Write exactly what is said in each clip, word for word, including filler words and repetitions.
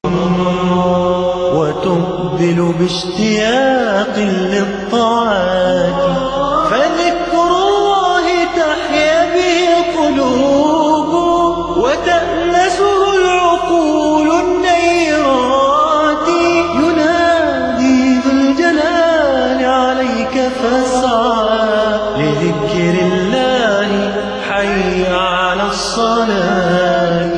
وتقبل باشتياق للطاعات، فذكر الله تحيا به القلوب وتأنسه العقول النيرات. ينادي ذو الجلال عليك فاسعى لذكر الله، حي على الصلاة.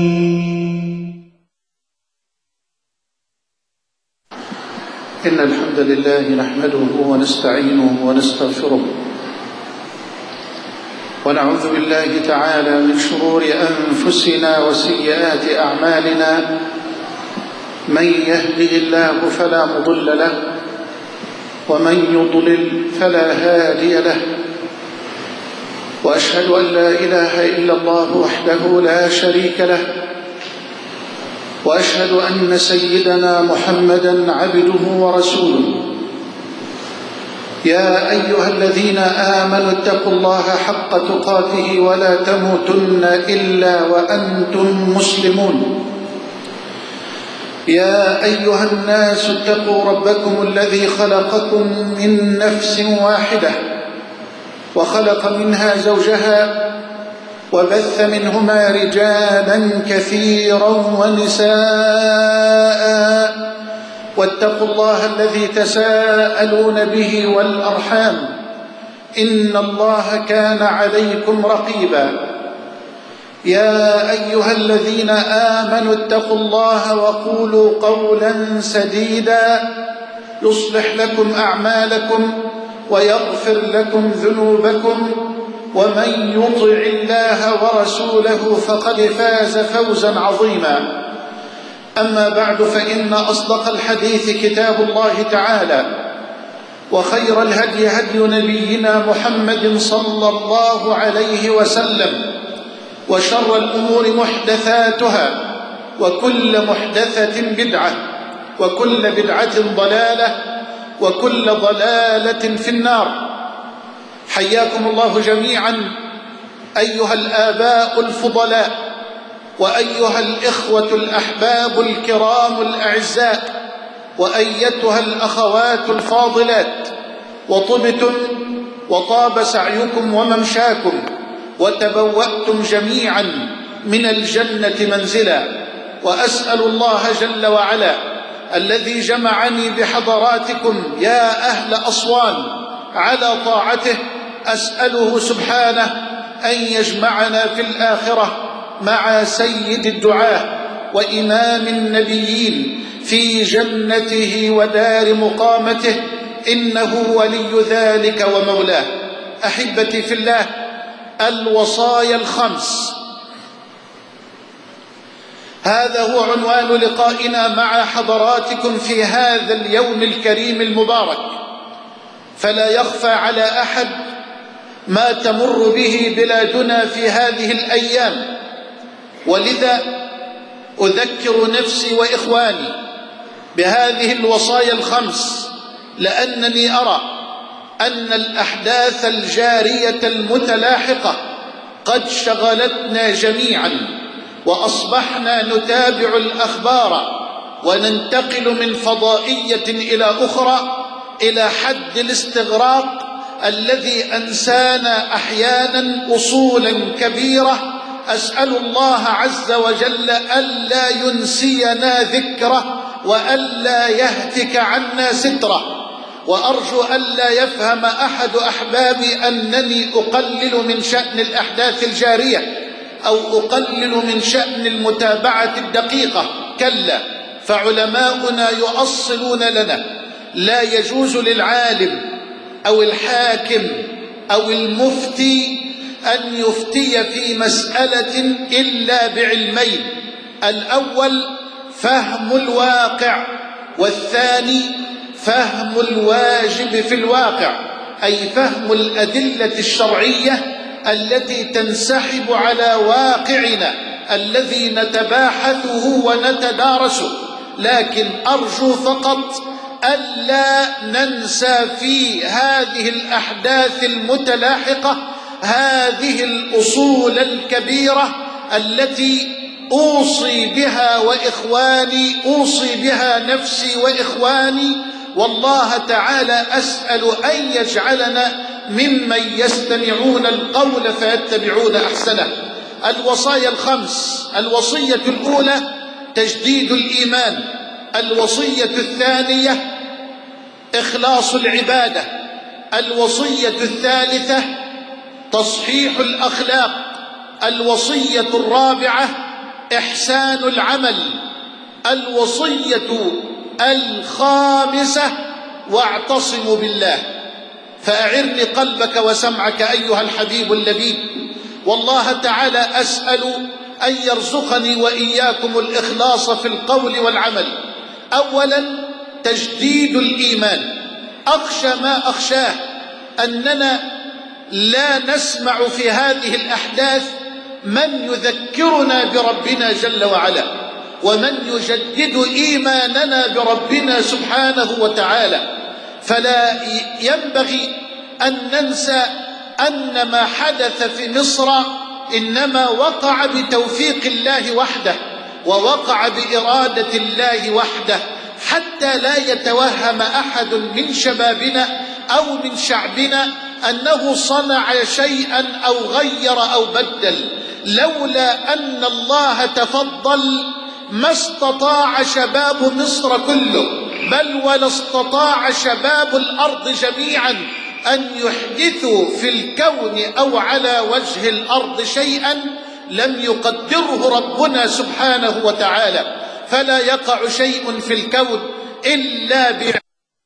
إن الحمد لله نحمده ونستعينه ونستغفره، ونعوذ بالله تعالى من شرور أنفسنا وسيئات أعمالنا. من يهده الله فلا مضل له، ومن يضلل فلا هادي له. وأشهد أن لا إله إلا الله وحده لا شريك له، وأشهد أن سيدنا محمدًا عبده ورسوله. يا أيها الذين آمنوا اتقوا الله حق تقاته ولا تموتن إلا وأنتم مسلمون. يا أيها الناس اتقوا ربكم الذي خلقكم من نفس واحدة، وخلق منها زوجها، وبث منهما رجالا كثيرا ونساء. واتقوا الله الذي تساءلون به والأرحام، إن الله كان عليكم رقيبا. يا أيها الذين آمنوا اتقوا الله وقولوا قولا سديدا يصلح لكم أعمالكم ويغفر لكم ذنوبكم، ومن يطع الله ورسوله فقد فاز فوزا عظيما. أما بعد، فإن أصدق الحديث كتاب الله تعالى، وخير الهدي هدي نبينا محمد صلى الله عليه وسلم، وشر الأمور محدثاتها، وكل محدثة بدعة، وكل بدعة ضلالة، وكل ضلالة في النار. حياكم الله جميعا أيها الآباء الفضلاء، وأيها الإخوة الأحباب الكرام الأعزاء، وأيتها الأخوات الفاضلات. وطبتم وطاب سعيكم وممشاكم، وتبوأتم جميعا من الجنة منزلا. وأسأل الله جل وعلا الذي جمعني بحضراتكم يا أهل أسوان على طاعته، أسأله سبحانه أن يجمعنا في الآخرة مع سيد الدعاة وإمام النبيين في جنته ودار مقامته، إنه ولي ذلك ومولاه. أحبتي في الله، الوصايا الخمس، هذا هو عنوان لقائنا مع حضراتكم في هذا اليوم الكريم المبارك. فلا يخفى على أحد ما تمر به بلادنا في هذه الأيام، ولذا أذكر نفسي وإخواني بهذه الوصايا الخمس، لأنني أرى أن الأحداث الجارية المتلاحقة قد شغلتنا جميعا، وأصبحنا نتابع الأخبار وننتقل من فضائية إلى أخرى إلى حد الاستغراق الذي أنسانا أحيانا أصولا كبيرة. أسأل الله عز وجل ألا ينسينا ذكره، وألا يهتك عنا ستره. وأرجو ألا يفهم أحد أحبابي أنني أقلل من شأن الأحداث الجارية أو أقلل من شأن المتابعة الدقيقة، كلا، فعلماؤنا يؤصلون لنا: لا يجوز للعالم أو الحاكم أو المفتي أن يفتي في مسألة إلا بعلمين: الأول فهم الواقع، والثاني فهم الواجب في الواقع، أي فهم الأدلة الشرعية التي تنسحب على واقعنا الذي نتباحثه ونتدارسه. لكن أرجو فقط ألا ننسى في هذه الأحداث المتلاحقة هذه الأصول الكبيرة التي أوصي بها وإخواني أوصي بها نفسي وإخواني، والله تعالى أسأل أن يجعلنا ممن يستمعون القول فيتبعون أحسنه. الوصايا الخمس: الوصية الأولى تجديد الإيمان، الوصية الثانية إخلاص العبادة، الوصية الثالثة تصحيح الأخلاق، الوصية الرابعة إحسان العمل، الوصية الخامسة واعتصموا بالله. فأعرني قلبك وسمعك أيها الحبيب اللبيب، والله تعالى أسأل أن يرزقني وإياكم الإخلاص في القول والعمل. أولا تجديد الإيمان. أخشى ما أخشاه أننا لا نسمع في هذه الأحداث من يذكرنا بربنا جل وعلا، ومن يجدد إيماننا بربنا سبحانه وتعالى. فلا ينبغي أن ننسى أن ما حدث في مصر إنما وقع بتوفيق الله وحده، ووقع بإرادة الله وحده، حتى لا يتوهم أحد من شبابنا أو من شعبنا أنه صنع شيئا أو غير أو بدل. لولا أن الله تفضل ما استطاع شباب مصر كله، بل ولا استطاع شباب الأرض جميعا أن يحدثوا في الكون أو على وجه الأرض شيئا لم يقدره ربنا سبحانه وتعالى. فلا يقع شيء في الكون إلا بعلمه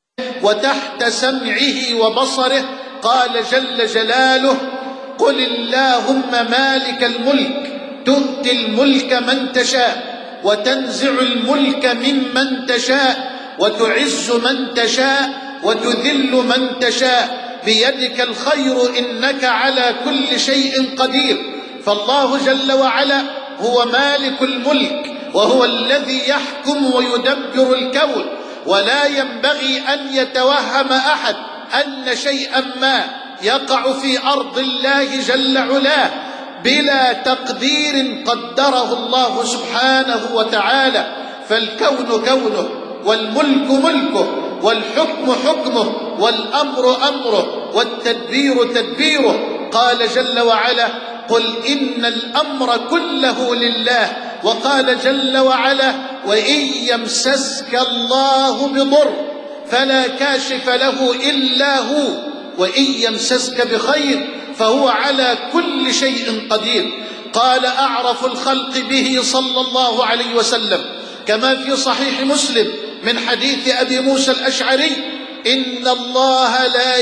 وتحت سمعه وبصره. قال جل جلاله: قل اللهم مالك الملك تؤتي الملك من تشاء وتنزع الملك ممن تشاء وتعز من تشاء وتذل من تشاء بيدك الخير إنك على كل شيء قدير. فالله جل وعلا هو مالك الملك، وهو الذي يحكم ويدبر الكون، ولا ينبغي أن يتوهم أحد أن شيئا ما يقع في أرض الله جل علاه بلا تقدير قدره الله سبحانه وتعالى. فالكون كونه، والملك ملكه، والحكم حكمه، والأمر أمره، والتدبير تدبيره. قال جل وعلا: قل إن الأمر كله لله. وقال جل وعلا: وإن يمسسك الله بضر فلا كاشف له إلا هو، وإن يمسسك بخير فهو على كل شيء قدير. قال أعرف الخلق به صلى الله عليه وسلم كما في صحيح مسلم من حديث أبي موسى الأشعري: إن الله لا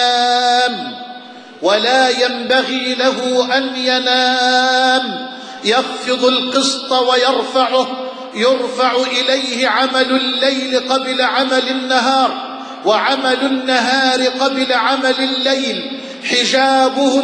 ينام ولا ينبغي له أن ينام، يخفض القسط ويرفعه، يرفع إليه عمل الليل قبل عمل النهار، وعمل النهار قبل عمل الليل، حجابه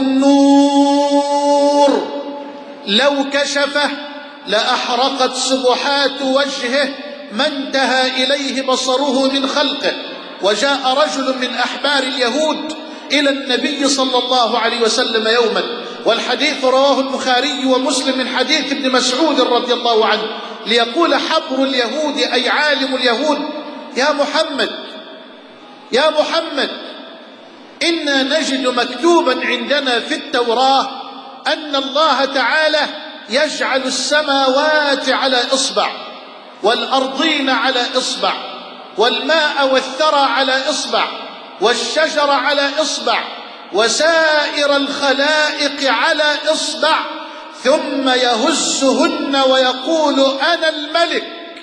النور، لو كشفه لأحرقت سبحات وجهه ما انتهى إليه بصره من خلقه. وجاء رجل من أحبار اليهود إلى النبي صلى الله عليه وسلم يوما، والحديث رواه البخاري ومسلم من حديث ابن مسعود رضي الله عنه، ليقول حبر اليهود أي عالم اليهود: يا محمد يا محمد إنا نجد مكتوبا عندنا في التوراة أن الله تعالى يجعل السماوات على إصبع، والأرضين على إصبع، والماء والثرى على إصبع، والشجر على إصبع، وسائر الخلائق على إصبع، ثم يهزهن ويقول أنا الملك.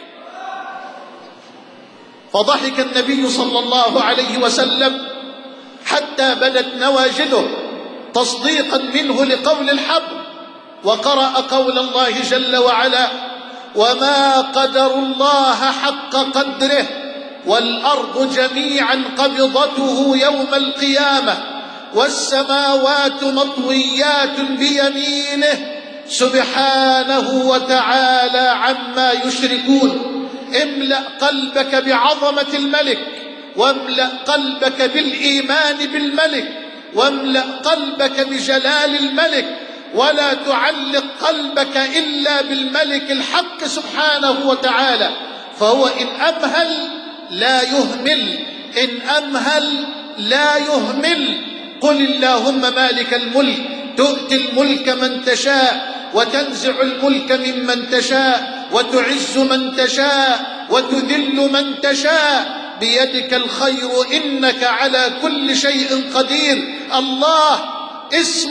فضحك النبي صلى الله عليه وسلم حتى بدت نواجذه تصديقا منه لقول الحبر، وقرأ قول الله جل وعلا: وما قدر الله حق قدره والأرض جميعا قبضته يوم القيامة والسماوات مطويات بيمينه سبحانه وتعالى عما يشركون. املأ قلبك بعظمة الملك، واملأ قلبك بالإيمان بالملك، واملأ قلبك بجلال الملك، ولا تعلق قلبك إلا بالملك الحق سبحانه وتعالى. فهو إن أمهل لا يهمل، إن أمهل لا يهمل. قل اللهم مالك الملك تؤتي الملك من تشاء وتنزع الملك ممن تشاء وتعز من تشاء وتذل من تشاء بيدك الخير إنك على كل شيء قدير. الله اسم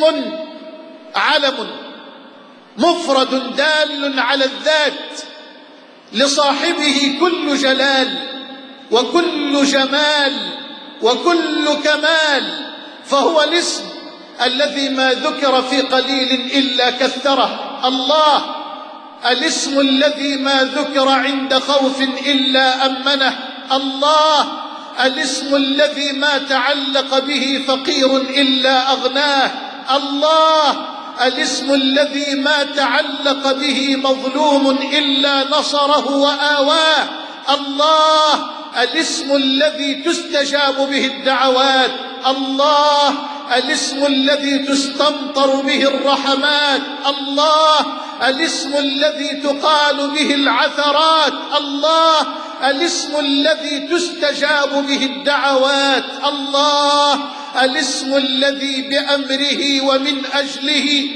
علم مفرد دال على الذات، لصاحبه كل جلال وكل جمال وكل كمال، فهو الاسم الذي ما ذكر في قليل إلا كثره. الله الاسم الذي ما ذكر عند خوف إلا أمنه. الله الاسم الذي ما تعلق به فقير إلا أغناه. الله الاسم الذي ما تعلق به مظلوم إلا نصره وآواه. الله الاسم الذي تستجاب به الدعوات. الله الاسم الذي تستمطر به الرحمات. الله الاسم الذي تقال به العثرات. الله الاسم الذي تستجاب به الدعوات. الله الاسم الذي بأمره ومن أجله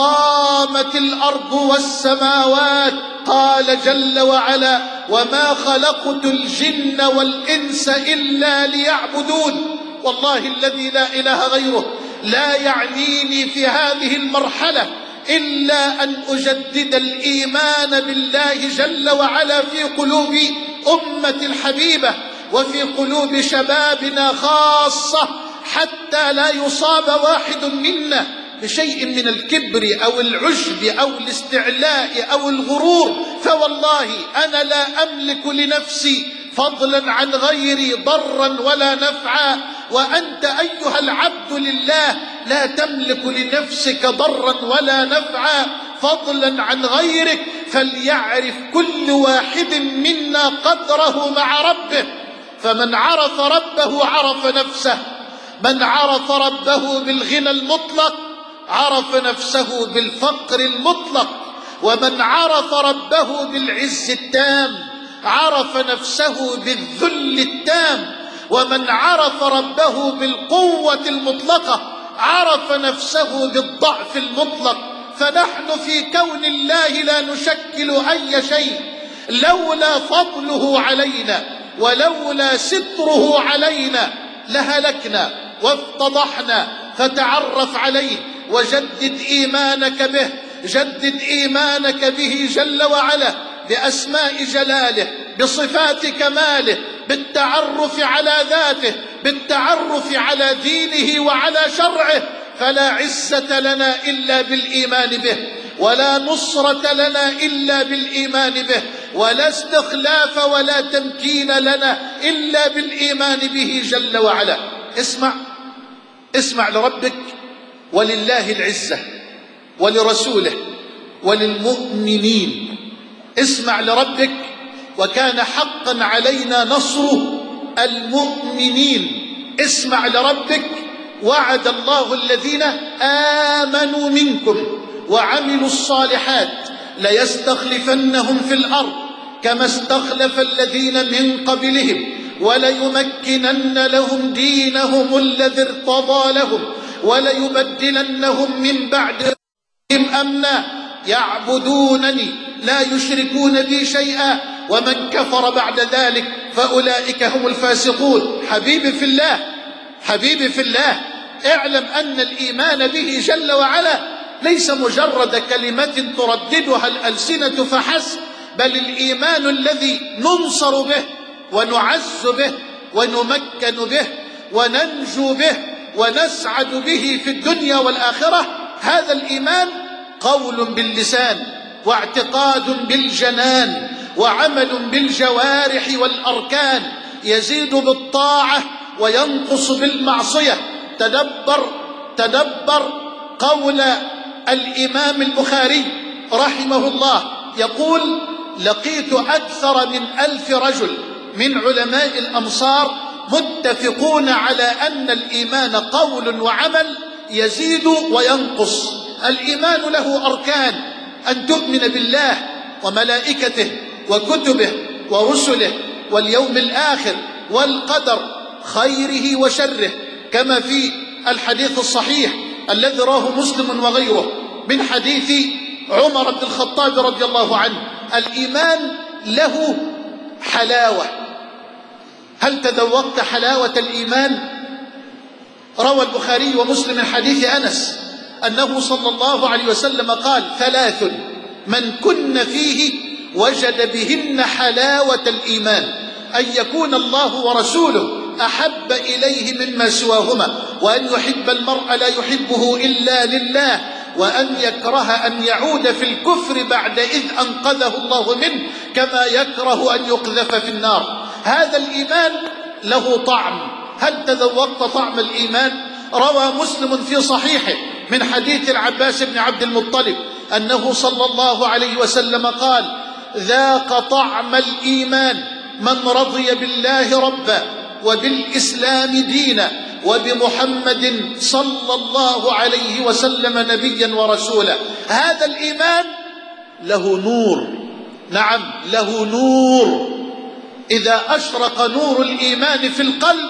قامت الأرض والسماوات. قال جل وعلا وما خلقت الجن والإنس إلا ليعبدون. والله الذي لا إله غيره لا يعنيني في هذه المرحلة إلا أن أجدد الإيمان بالله جل وعلا في قلوب أمة الحبيبة وفي قلوب شبابنا خاصة، حتى لا يصاب واحد منا بشيء من الكبر أو العجب أو الاستعلاء أو الغرور. فوالله أنا لا أملك لنفسي فضلا عن غيري ضرا ولا نفعا، وأنت أيها العبد لله لا تملك لنفسك ضرا ولا نفعا فضلا عن غيرك. فليعرف كل واحد منا قدره مع ربه، فمن عرف ربه عرف نفسه. من عرف ربه بالغنى المطلق عرف نفسه بالفقر المطلق، ومن عرف ربه بالعز التام عرف نفسه بالذل التام، ومن عرف ربه بالقوة المطلقة عرف نفسه بالضعف المطلق. فنحن في كون الله لا نشكل أي شيء لولا فضله علينا ولولا ستره علينا لهلكنا وافتضحنا. فتعرف عليه وجدد إيمانك به، جدد إيمانك به جل وعلا بأسماء جلاله بصفات كماله، بالتعرف على ذاته، بالتعرف على دينه وعلى شرعه. فلا عزة لنا إلا بالإيمان به، ولا نصرة لنا إلا بالإيمان به، ولا استخلاف ولا تمكين لنا إلا بالإيمان به جل وعلا. اسمع اسمع لربك ولله العزة ولرسوله وللمؤمنين. اسمع لربك وكان حقا علينا نصر المؤمنين. اسمع لربك وعد الله الذين آمنوا منكم وعملوا الصالحات ليستخلفنهم في الأرض كما استخلف الذين من قبلهم وليمكنن لهم دينهم الذي ارتضى لهم وليبدلنهم من بعدهم أمنا يعبدونني لا يشركون بي شيئا ومن كفر بعد ذلك فأولئك هم الفاسقون. حبيبي في الله، حبيبي في الله، اعلم أن الإيمان به جل وعلا ليس مجرد كلمة ترددها الألسنة فحسب، بل الإيمان الذي ننصر به ونعز به ونمكن به وننجو به ونسعد به في الدنيا والآخرة. هذا الإيمان قول باللسان واعتقاد بالجنان وعمل بالجوارح والأركان، يزيد بالطاعة وينقص بالمعصية. تدبر تدبر قول الإمام البخاري رحمه الله يقول: لقيت أكثر من ألف رجل من علماء الأمصار متفقون على أن الإيمان قول وعمل يزيد وينقص. الإيمان له أركان: أن تؤمن بالله وملائكته وكتبه ورسله واليوم الآخر والقدر خيره وشره، كما في الحديث الصحيح الذي رواه مسلم وغيره من حديث عمر بن الخطاب رضي الله عنه: الإيمان له حلاوة. هل تذوقت حلاوة الإيمان؟ روى البخاري ومسلم من حديث أنس أنه صلى الله عليه وسلم قال: ثلاث من كن فيه وجد بهن حلاوة الإيمان: أن يكون الله ورسوله أحب إليه مما سواهما، وأن يحب المرء لا يحبه إلا لله، وأن يكره أن يعود في الكفر بعد إذ أنقذه الله منه، كما يكره أن يقذف في النار. هذا الإيمان له طعم. هل تذوقت طعم الإيمان؟ روى مسلم في صحيحه من حديث العباس بن عبد المطلب أنه صلى الله عليه وسلم قال: ذاق طعم الإيمان من رضي بالله ربا وبالإسلام دينا وبمحمد صلى الله عليه وسلم نبيا ورسولا. هذا الإيمان له نور، نعم له نور. إذا أشرق نور الإيمان في القلب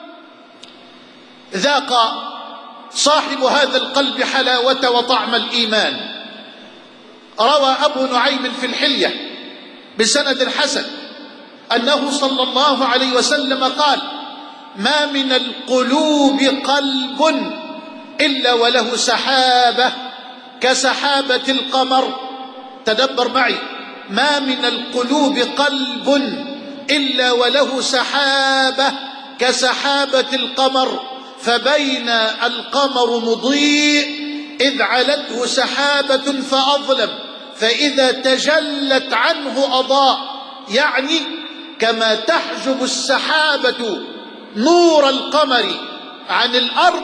ذاق صاحب هذا القلب حلاوة وطعم الإيمان. روى أبو نعيم في الحلية بسند حسن أنه صلى الله عليه وسلم قال: ما من القلوب قلب إلا وله سحابة كسحابة القمر. تدبر معي: ما من القلوب قلب إلا وله سحابة كسحابة القمر، فبين القمر مضيء إذ علته سحابة فأظلم، فإذا تجلت عنه أضاء. يعني كما تحجب السحابة نور القمر عن الأرض،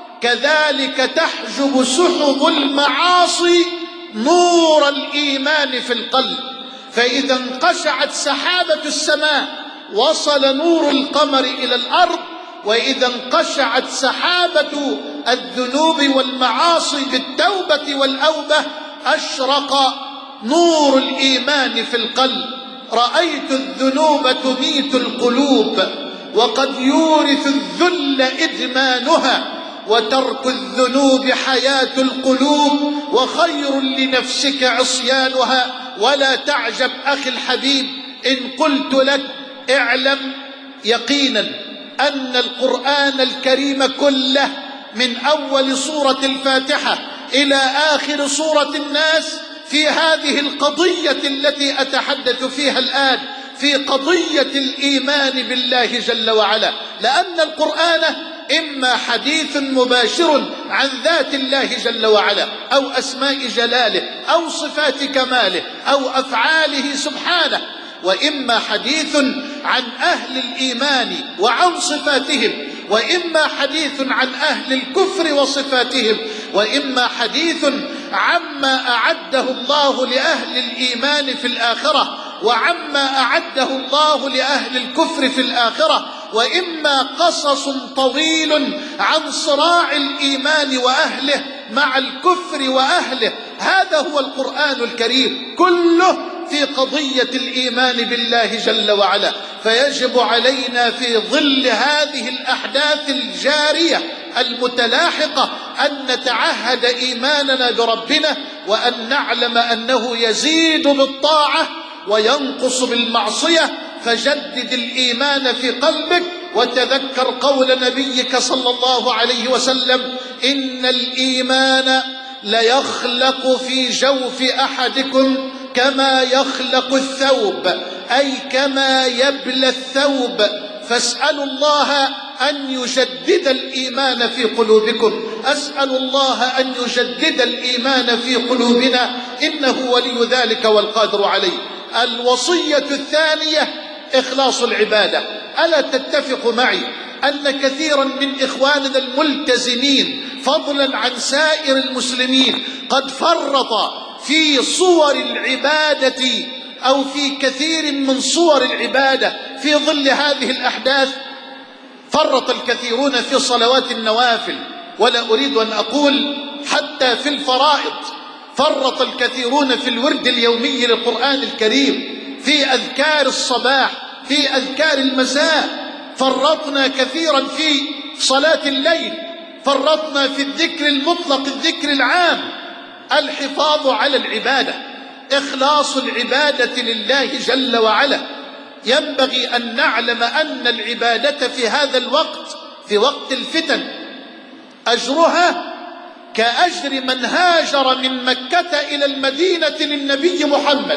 كذلك تحجب سحب المعاصي نور الإيمان في القلب. فإذا انقشعت سحابة السماء وصل نور القمر إلى الأرض، وإذا انقشعت سحابة الذنوب والمعاصي بالتوبة والأوبة أشرق نور الإيمان في القلب. رأيت الذنوب تميت القلوب، وقد يورث الذل إدمانها، وترك الذنوب حياة القلوب، وخير لنفسك عصيانها. ولا تعجب أخي الحبيب إن قلت لك: اعلم يقينا أن القرآن الكريم كله من أول سورة الفاتحة إلى آخر سورة الناس في هذه القضية التي أتحدث فيها الآن، في قضية الإيمان بالله جل وعلا. لأن القرآن إما حديث مباشر عن ذات الله جل وعلا، أو أسماء جلاله، أو صفات كماله، أو أفعاله سبحانه، وإما حديث عن أهل الإيمان وعن صفاتهم، وإما حديث عن أهل الكفر وصفاتهم، وإما حديث عما أعده الله لأهل الإيمان في الآخرة، وعما أعده الله لأهل الكفر في الآخرة، وإما قصص طويل عن صراع الإيمان وأهله مع الكفر وأهله. هذا هو القرآن الكريم كله في قضية الإيمان بالله جل وعلا. فيجب علينا في ظل هذه الأحداث الجارية المتلاحقة أن نتعهد إيماننا بربنا، وأن نعلم أنه يزيد بالطاعة وينقص بالمعصية. فجدد الإيمان في قلبك، وتذكر قول نبيك صلى الله عليه وسلم: إن الإيمان ليخلق في جوف أحدكم كما يخلق الثوب، أي كما يبلى الثوب. فاسألوا الله أن يجدد الإيمان في قلوبكم. أسأل الله أن يجدد الإيمان في قلوبنا، إنه ولي ذلك والقادر عليه. الوصية الثانية إخلاص العبادة. ألا تتفق معي أن كثيرا من إخواننا الملتزمين فضلا عن سائر المسلمين قد فرط في صور العبادة أو في كثير من صور العبادة في ظل هذه الأحداث؟ فرط الكثيرون في صلوات النوافل، ولا أريد أن أقول حتى في الفرائض فرط الكثيرون في الورد اليومي للقرآن الكريم، في أذكار الصباح، في أذكار المساء، فرطنا كثيرا في صلاة الليل، فرطنا في الذكر المطلق الذكر العام. الحفاظ على العبادة، إخلاص العبادة لله جل وعلا. ينبغي أن نعلم أن العبادة في هذا الوقت، في وقت الفتن، أجرها كأجر من هاجر من مكة إلى المدينة للنبي محمد.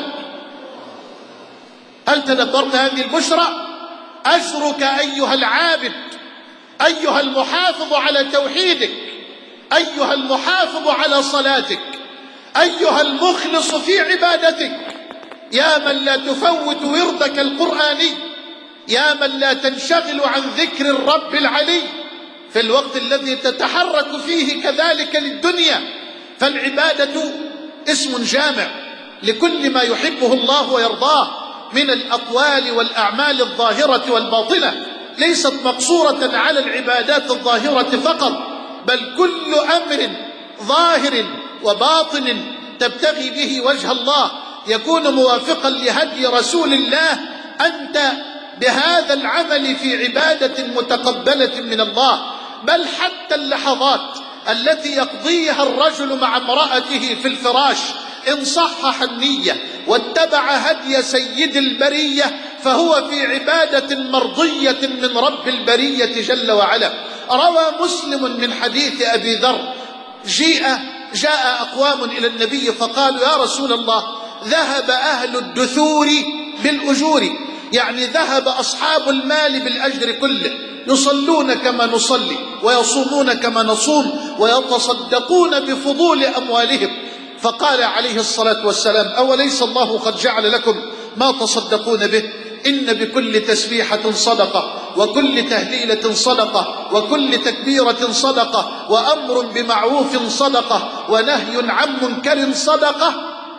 هل تدبرت هذه البشرى؟ أجرك أيها العابد، أيها المحافظ على توحيدك، أيها المحافظ على صلاتك، أيها المخلص في عبادتك، يا من لا تفوت وردك القرآني، يا من لا تنشغل عن ذكر الرب العلي في الوقت الذي تتحرك فيه كذلك للدنيا. فالعبادة اسم جامع لكل ما يحبه الله ويرضاه من الأقوال والأعمال الظاهرة والباطنة، ليست مقصورة على العبادات الظاهرة فقط، بل كل أمر ظاهر وباطن تبتغي به وجه الله يكون موافقا لهدي رسول الله، أنت بهذا العمل في عبادة متقبلة من الله. بل حتى اللحظات التي يقضيها الرجل مع امرأته في الفراش، إن صحح النية واتبع هدي سيد البرية فهو في عبادة مرضية من رب البرية جل وعلا. روى مسلم من حديث أبي ذر: جيء جاء أقوام إلى النبي فقالوا: يا رسول الله، ذهب أهل الدثور بالأجور، يعني ذهب أصحاب المال بالأجر كله، يصلون كما نصلي ويصومون كما نصوم ويتصدقون بفضول أموالهم. فقال عليه الصلاة والسلام: أوليس الله قد جعل لكم ما تصدقون به؟ إن بكل تسبيحة صدقة، وكل تهليلة صدقة، وكل تكبيرة صدقة، وأمر بمعروف صدقة، ونهي عن منكر صدقة،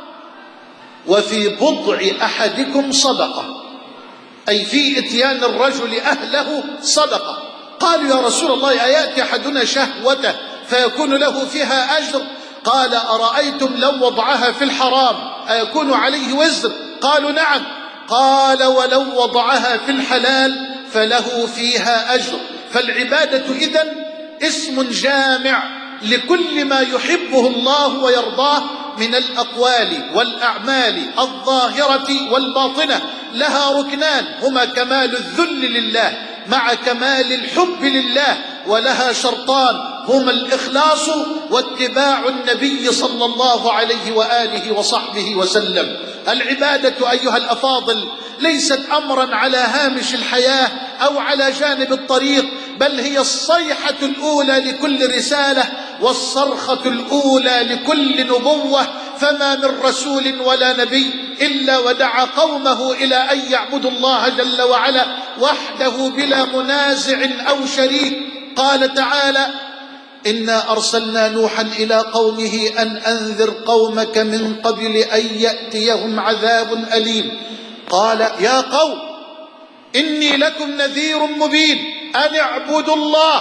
وفي بضع أحدكم صدقة، أي في إتيان الرجل أهله صدقة. قالوا: يا رسول الله، أيأتي أحدنا شهوته فيكون له فيها أجر؟ قال: أرأيتم لو وضعها في الحرام أيكون عليه وزر؟ قالوا: نعم. قال: ولو وضعها في الحلال فله فيها أجر. فالعبادة إذن اسم جامع لكل ما يحبه الله ويرضاه من الأقوال والأعمال الظاهرة والباطنة. لها ركنان هما كمال الذل لله مع كمال الحب لله، ولها شرطان هما الإخلاص واتباع النبي صلى الله عليه وآله وصحبه وسلم. العبادة أيها الأفاضل ليست أمرا على هامش الحياة أو على جانب الطريق، بل هي الصيحة الأولى لكل رسالة والصرخة الأولى لكل نبوة. فما من رسول ولا نبي إلا ودعا قومه إلى أن يعبدوا الله جل وعلا وحده بلا منازع أو شريك. قال تعالى: إنا أرسلنا نوحا إلى قومه أن أنذر قومك من قبل أن يأتيهم عذاب أليم. قال: يا قوم إني لكم نذير مبين أن اعبدوا الله.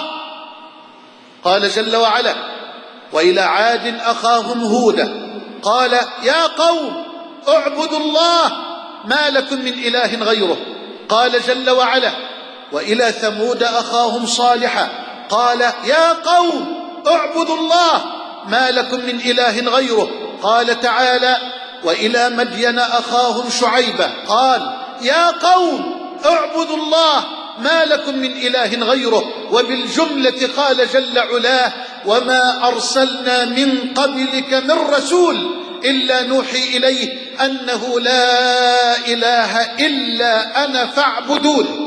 قال جل وعلا: وإلى عاد أخاهم هودا قال: يا قوم اعبدوا الله ما لكم من إله غيره. قال جل وعلا: وإلى ثمود أخاهم صالحا قال: يا قوم اعبدوا الله ما لكم من إله غيره. قال تعالى: وإلى مدين أخاهم شعيبا قال: يا قوم اعبدوا الله ما لكم من إله غيره. وبالجملة قال جل علاه: وما أرسلنا من قبلك من رسول إلا نوحي إليه أنه لا إله إلا أنا فاعبدون.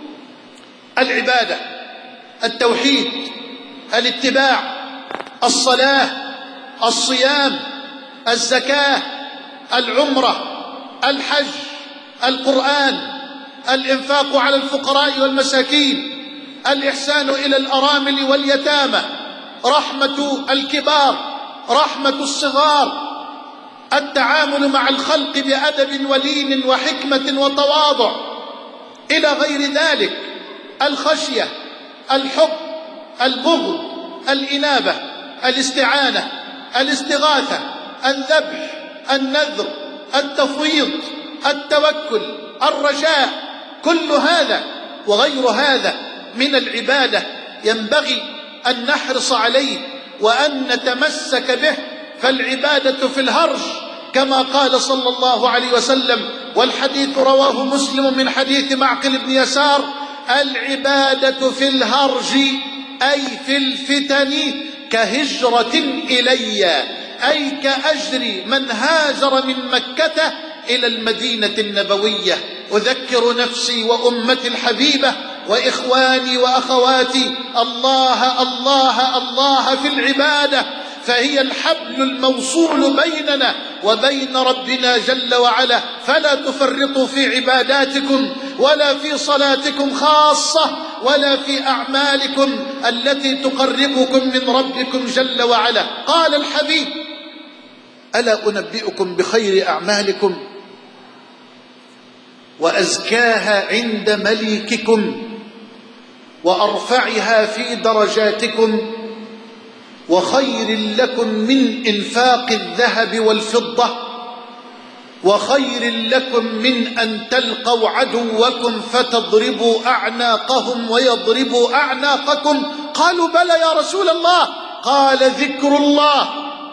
العبادة، التوحيد، الاتباع، الصلاة، الصيام، الزكاة، العمرة، الحج، القرآن، الإنفاق على الفقراء والمساكين، الإحسان إلى الأرامل واليتامى، رحمة الكبار، رحمة الصغار، التعامل مع الخلق بأدب ولين وحكمة وتواضع، إلى غير ذلك، الخشية، الحب، البغض، الإنابة، الاستعانة، الاستغاثة، الذبح، النذر، التفويض، التوكل، الرجاء، كل هذا وغير هذا من العبادة ينبغي أن نحرص عليه وأن نتمسك به. فالعبادة في الهرج كما قال صلى الله عليه وسلم، والحديث رواه مسلم من حديث معقل بن يسار: العبادة في الهرج أي في الفتن كهجرة إلي، أي كأجر من هاجر من مكة إلى المدينة النبوية. أذكر نفسي وأمتي الحبيبة وإخواني وأخواتي الله الله الله في العبادة، فهي الحبل الموصول بيننا وبين ربنا جل وعلا. فلا تفرطوا في عباداتكم ولا في صلاتكم خاصة ولا في أعمالكم التي تقربكم من ربكم جل وعلا. قال الحبيب: ألا أنبئكم بخير أعمالكم وأزكاها عند مليككم وأرفعها في درجاتكم وخير لكم من إنفاق الذهب والفضة وخير لكم من أن تلقوا عدوكم فتضربوا أعناقهم ويضربوا أعناقكم؟ قالوا: بلى يا رسول الله. قال: ذكر الله،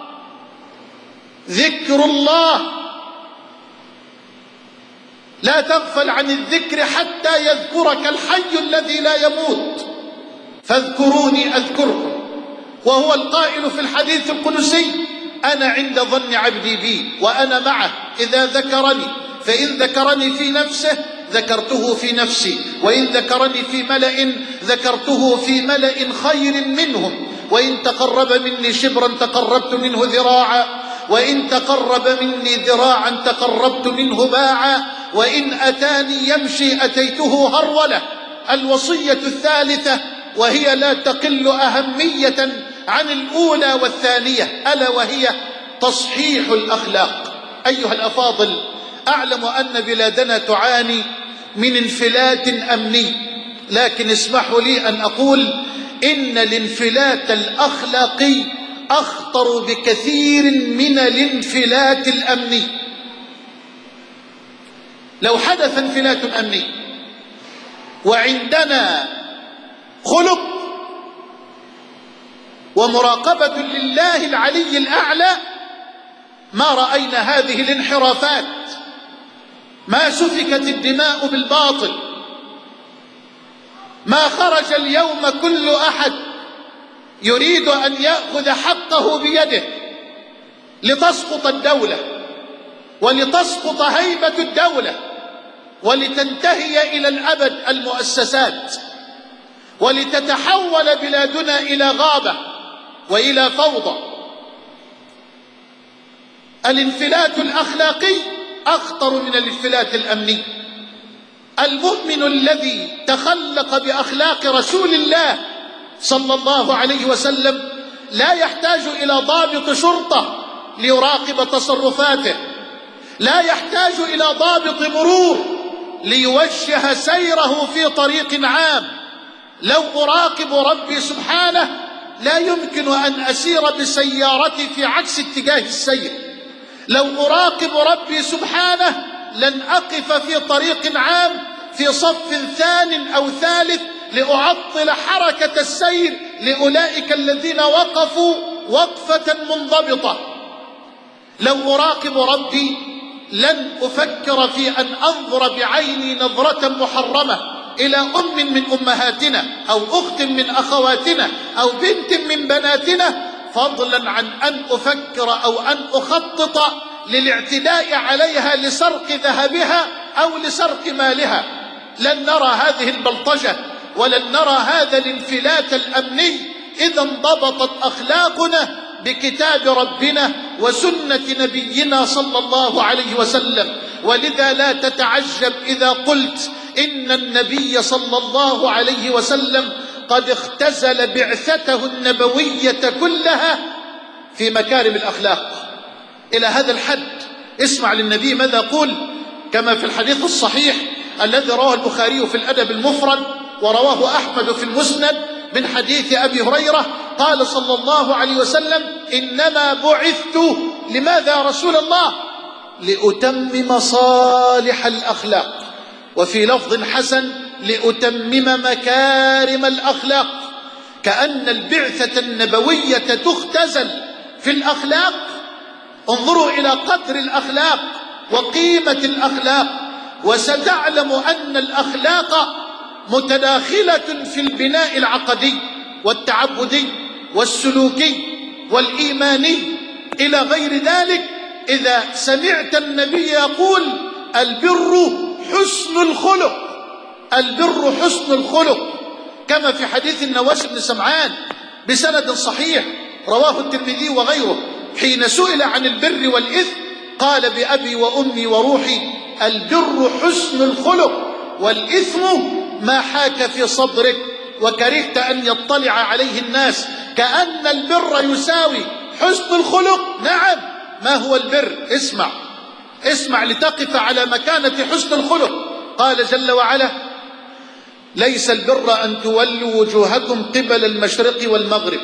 ذكر الله. لا تغفل عن الذكر حتى يذكرك الحي الذي لا يموت، فاذكروني أذكركم. وهو القائل في الحديث القدسي: أنا عند ظن عبدي بي وأنا معه إذا ذكرني، فإن ذكرني في نفسه ذكرته في نفسي، وإن ذكرني في ملأ ذكرته في ملأ خير منهم، وإن تقرب مني شبرا تقربت منه ذراعا، وإن تقرب مني ذراعا تقربت منه باعا، وإن أتاني يمشي أتيته هرولة. الوصية الثالثة وهي لا تقل أهمية عن الأولى والثانية، ألا وهي تصحيح الأخلاق. أيها الأفاضل، أعلم أن بلادنا تعاني من انفلات أمني، لكن اسمحوا لي أن أقول إن الانفلات الأخلاقي أخطر بكثير من الانفلات الأمني. لو حدث انفلات أمني وعندنا خلق ومراقبة لله العلي الأعلى ما رأينا هذه الانحرافات، ما سفكت الدماء بالباطل، ما خرج اليوم كل أحد يريد أن يأخذ حقه بيده لتسقط الدولة ولتسقط هيبة الدولة ولتنتهي إلى الأبد المؤسسات ولتتحول بلادنا إلى غابة وإلى فوضى. الانفلات الأخلاقي أخطر من الانفلات الأمني. المؤمن الذي تخلق بأخلاق رسول الله صلى الله عليه وسلم لا يحتاج إلى ضابط شرطة ليراقب تصرفاته، لا يحتاج إلى ضابط مرور ليوجه سيره في طريق عام. لو أراقب ربي سبحانه لا يمكن أن أسير بسيارتي في عكس اتجاه السير. لو أراقب ربي سبحانه لن أقف في طريق عام في صف ثان أو ثالث لأعطل حركة السير لأولئك الذين وقفوا وقفة منضبطة. لو أراقب ربي لن أفكر في أن أنظر بعيني نظرة محرمة إلى أم من أمهاتنا أو أخت من أخواتنا أو بنت من بناتنا، فضلا عن أن أفكر أو أن أخطط للاعتداء عليها لسرق ذهبها أو لسرق مالها. لن نرى هذه البلطجة ولن نرى هذا الانفلات الأمني إذا انضبطت أخلاقنا بكتاب ربنا وسنة نبينا صلى الله عليه وسلم. ولذا لا تتعجب إذا قلت إن النبي صلى الله عليه وسلم قد اختزل بعثته النبوية كلها في مكارم الأخلاق إلى هذا الحد. اسمع للنبي ماذا يقول كما في الحديث الصحيح الذي رواه البخاري في الأدب المفرد ورواه أحمد في المسند من حديث أبي هريرة قال صلى الله عليه وسلم: إنما بعثت لماذا يا رسول الله؟ لأتمم صالح الأخلاق. وفي لفظ حسن: لأتمم مكارم الأخلاق. كأن البعثة النبوية تختزل في الأخلاق. انظروا إلى قدر الأخلاق وقيمة الأخلاق، وستعلم أن الأخلاق متداخلة في البناء العقدي والتعبدي والسلوكي والإيماني إلى غير ذلك. إذا سمعت النبي يقول: البر حسن الخلق، البر حسن الخلق، كما في حديث النواس بن سمعان بسند صحيح رواه الترمذي وغيره، حين سئل عن البر والإثم قال: بأبي وأمي وروحي، البر حسن الخلق، والإثم ما حاك في صدرك وكرهت أن يطلع عليه الناس. كأن البر يساوي حسن الخلق. نعم، ما هو البر؟ اسمع اسمع لتقف على مكانة حسن الخلق. قال جل وعلا: ليس البر أن تولوا وجوهكم قبل المشرق والمغرب،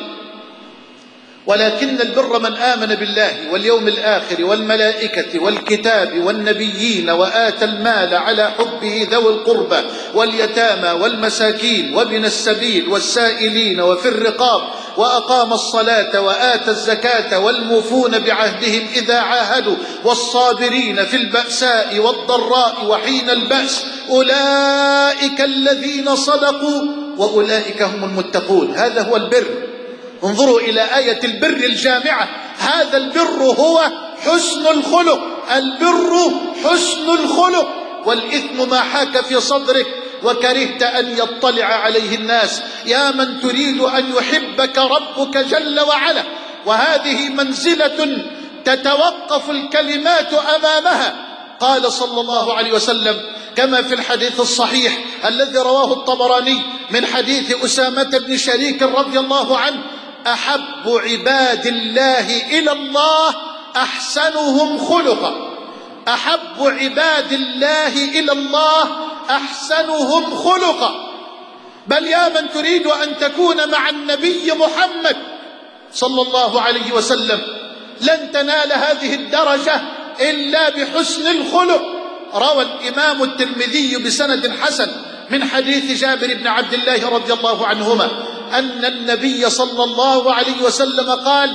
ولكن البر من آمن بالله واليوم الآخر والملائكة والكتاب والنبيين وآتى المال على حبه ذوي القربى واليتامى والمساكين وابن السبيل والسائلين وفي الرقاب وأقام الصلاة وآتى الزكاة والموفون بعهدهم إذا عاهدوا والصابرين في البأساء والضراء وحين البأس، أولئك الذين صدقوا وأولئك هم المتقون. هذا هو البر. انظروا إلى آية البر الجامعة. هذا البر هو حسن الخلق. البر حسن الخلق، والإثم ما حاك في صدرك وكرهت أن يطلع عليه الناس. يا من تريد أن يحبك ربك جل وعلا، وهذه منزلة تتوقف الكلمات أمامها. قال صلى الله عليه وسلم كما في الحديث الصحيح الذي رواه الطبراني من حديث أسامة بن شريك رضي الله عنه: أحب عباد الله إلى الله أحسنهم خلقا. أحب عباد الله إلى الله أحسنهم خلقا. بل يا من تريد أن تكون مع النبي محمد صلى الله عليه وسلم، لن تنال هذه الدرجة إلا بحسن الخلق. روى الإمام الترمذي بسند حسن من حديث جابر بن عبد الله رضي الله عنهما أن النبي صلى الله عليه وسلم قال: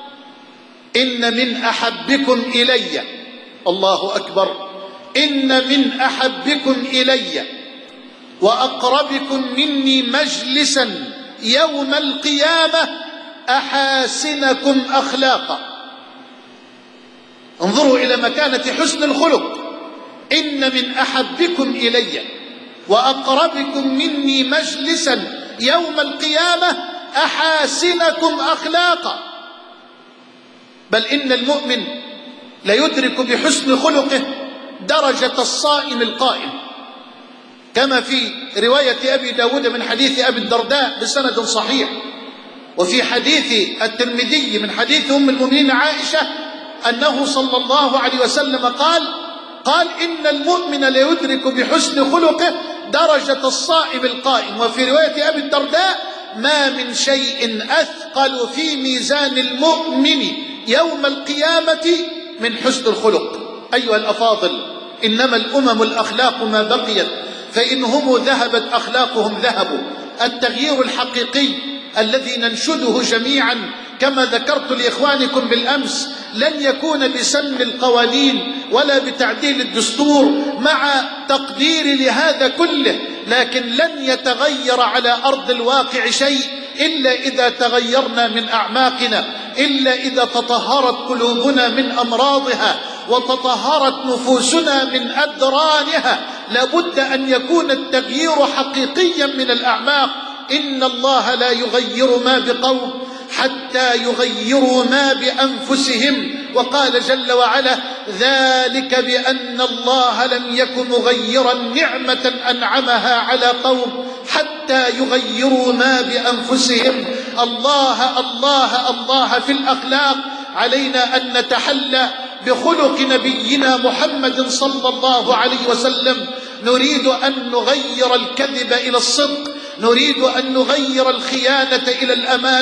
إن من أحبكم إلي، الله أكبر، إن من أحبكم إلي وأقربكم مني مجلسا يوم القيامة أحاسنكم أخلاقا. انظروا إلى مكانة حسن الخلق. إن من أحبكم إلي وأقربكم مني مجلسا يوم القيامة أحاسنكم أخلاقا. بل إن المؤمن ليدرك بحسن خلقه درجة الصائم القائم، كما في رواية أبي داود من حديث أبي الدرداء بسند صحيح، وفي حديث الترمذي من حديث أم المؤمنين عائشة أنه صلى الله عليه وسلم قال قال إن المؤمن ليدرك بحسن خلقه درجة الصائم القائم. وفي رواية أبي الدرداء: ما من شيء أثقل في ميزان المؤمن يوم القيامة من حسن الخلق. أيها الأفاضل، إنما الأمم الأخلاق ما بقيت، فإن هم ذهبت أخلاقهم ذهبوا. التغيير الحقيقي الذي ننشده جميعا كما ذكرت لإخوانكم بالأمس لن يكون بسن القوانين ولا بتعديل الدستور، مع تقديري لهذا كله، لكن لن يتغير على أرض الواقع شيء إلا إذا تغيرنا من أعماقنا، إلا إذا تطهرت قلوبنا من أمراضها وتطهرت نفوسنا من أدرانها. لابد أن يكون التغيير حقيقيا من الأعماق. إن الله لا يغير ما بقوم حتى يغيروا ما بأنفسهم. وقال جل وعلا: ذلك بأن الله لم يك مغيرا نعمة أنعمها على قوم حتى يغيروا ما بأنفسهم. الله الله الله في الأخلاق. علينا أن نتحلى بخلق نبينا محمد صلى الله عليه وسلم. نريد أن نغير الكذب إلى الصدق، نريد أن نغير الخيانة إلى الأمانة،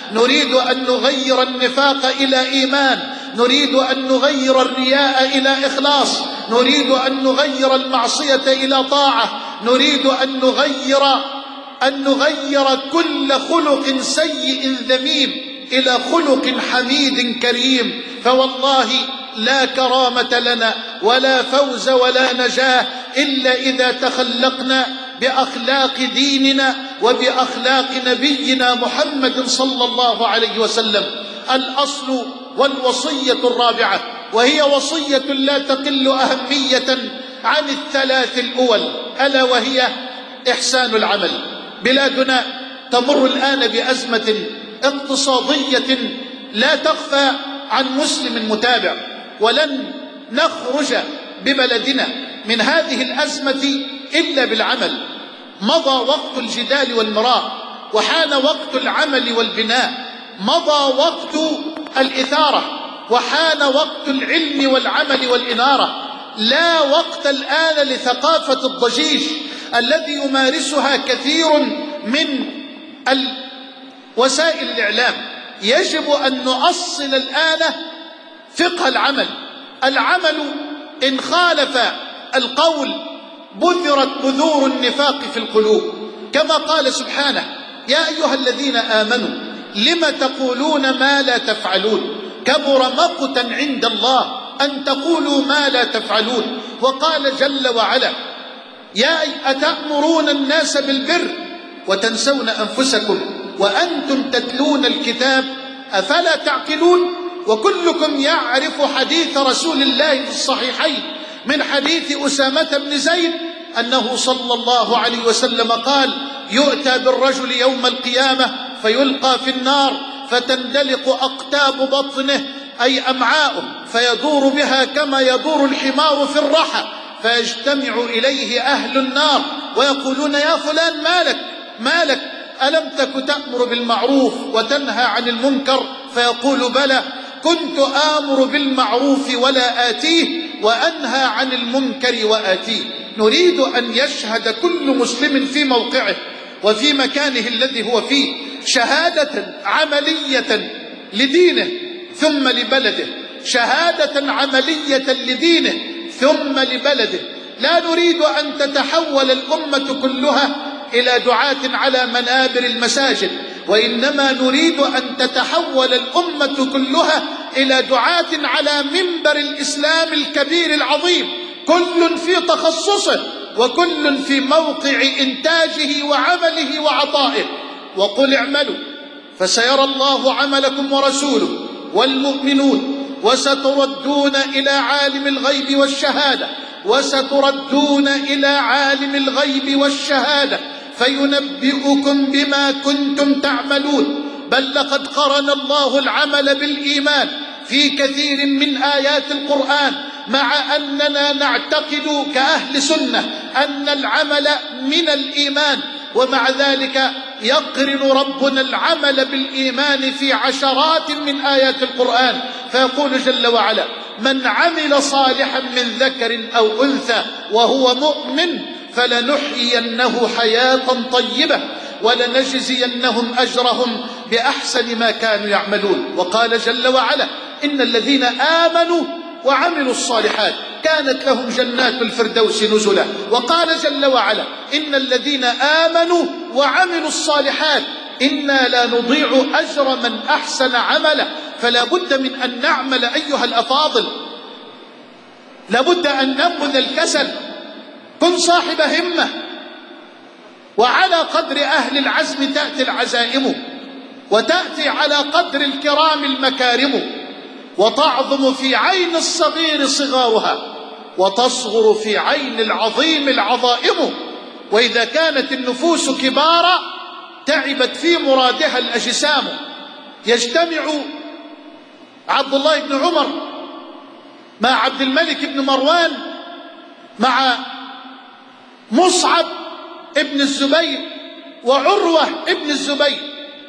نريد أن نغير النفاق إلى إيمان، نريد أن نغير الرياء إلى إخلاص، نريد أن نغير المعصية إلى طاعة، نريد أن نغير أن نغير كل خلق سيء ذميم إلى خلق حميد كريم. فوالله لا كرامة لنا ولا فوز ولا نجاة إلا إذا تخلقنا بأخلاق ديننا وبأخلاق نبينا محمد صلى الله عليه وسلم. الأصل والوصية الرابعة، وهي وصية لا تقل أهمية عن الثلاث الأول، ألا وهي إحسان العمل. بلادنا تمر الآن بأزمة اقتصادية لا تخفى عن مسلم متابع، ولن نخرج ببلدنا من هذه الأزمة إلا بالعمل. مضى وقت الجدال والمراء، وحان وقت العمل والبناء. مضى وقت الإثارة، وحان وقت العلم والعمل والإنارة. لا وقت الآن لثقافة الضجيج الذي يمارسها كثير من وسائل الإعلام. يجب أن نؤصل الآن فقه العمل. العمل إن خالف القول بذرت بذور النفاق في القلوب، كما قال سبحانه: يا أيها الذين آمنوا لم تقولون ما لا تفعلون كبر مقتا عند الله أن تقولوا ما لا تفعلون. وقال جل وعلا: يا أتأمرون الناس بالبر وتنسون أنفسكم وأنتم تتلون الكتاب أفلا تعقلون. وكلكم يعرف حديث رسول الله في الصحيحين من حديث أسامة بن زيد أنه صلى الله عليه وسلم قال: يؤتى بالرجل يوم القيامة فيلقى في النار فتندلق أقتاب بطنه أي أمعاؤه فيدور بها كما يدور الحمار في الرحى، فيجتمع إليه أهل النار ويقولون: يا فلان مالك مالك ألم تك تأمر بالمعروف وتنهى عن المنكر؟ فيقول: بلى، كنت آمر بالمعروف ولا آتيه وأنهى عن المنكر وآتيه. نريد أن يشهد كل مسلم في موقعه وفي مكانه الذي هو فيه شهادة عملية لدينه ثم لبلده، شهادة عملية لدينه ثم لبلده. لا نريد أن تتحول الأمة كلها إلى دعاة على منابر المساجد، وإنما نريد أن تتحول الأمة كلها إلى دعاة على منبر الإسلام الكبير العظيم، كل في تخصصه وكل في موقع إنتاجه وعمله وعطائه. وقل اعملوا فسيرى الله عملكم ورسوله والمؤمنون وستردون إلى عالم الغيب والشهادة وستردون إلى عالم الغيب والشهادة فينبئكم بما كنتم تعملون. بل لقد قرن الله العمل بالإيمان في كثير من آيات القرآن، مع أننا نعتقد كأهل سنة أن العمل من الإيمان، ومع ذلك يقرن ربنا العمل بالإيمان في عشرات من آيات القرآن، فيقول جل وعلا: من عمل صالحا من ذكر أو أنثى وهو مؤمن فلنحيينه حياة طيبة ولنجزينهم أجرهم بأحسن ما كانوا يعملون. وقال جل وعلا: إن الذين آمنوا وعملوا الصالحات كانت لهم جنات الفردوس نزلا. وقال جل وعلا: إن الذين آمنوا وعملوا الصالحات إنا لا نضيع أجر من أحسن عملا. فلا بد من أن نعمل أيها الأفاضل، لا بد أن ننبذ الكسل. كن صاحب همة، وعلى قدر أهل العزم تأتي العزائم، وتأتي على قدر الكرام المكارم، وتعظم في عين الصغير صغارها وتصغر في عين العظيم العظائم. وإذا كانت النفوس كبارا تعبت في مرادها الأجسام. يجتمع عبد الله بن عمر مع عبد الملك بن مروان مع مصعب ابن الزبير وعروة ابن الزبير،